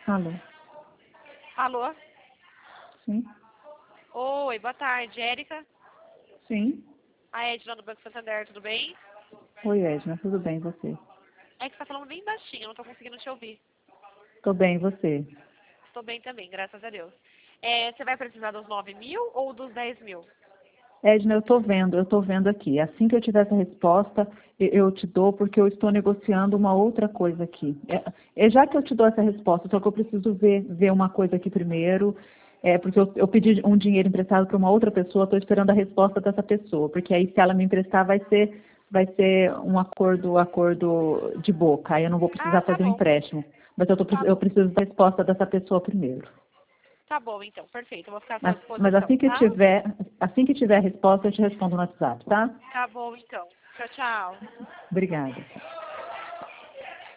Alô? Alô? Sim? Oi, boa tarde, Érica. Sim? A Edna do Banco Santander, tudo bem? Oi, Edna, tudo bem, e você? É que você tá falando bem baixinho, eu não tô conseguindo te ouvir. Tô bem, e você? Estou bem também, graças a Deus. Você vai precisar dos 9.000 ou dos 10.000? Edna, eu tô vendo aqui. Assim que eu tiver essa resposta, eu te dou, porque eu estou negociando uma outra coisa aqui. Já que eu te dou essa resposta, só que eu preciso ver uma coisa aqui primeiro, porque eu pedi um dinheiro emprestado para uma outra pessoa, estou esperando a resposta dessa pessoa, porque aí se ela me emprestar vai ser um acordo de boca, aí eu não vou Ah, precisar tá fazer um bom. empréstimo. Mas Tá eu bom. preciso da resposta dessa pessoa primeiro. Tá bom, então. Perfeito. Eu vou ficar à sua Mas disposição, tá? assim que tiver a resposta, eu te respondo no WhatsApp, tá? Tá bom, então. Tchau, tchau. Obrigada.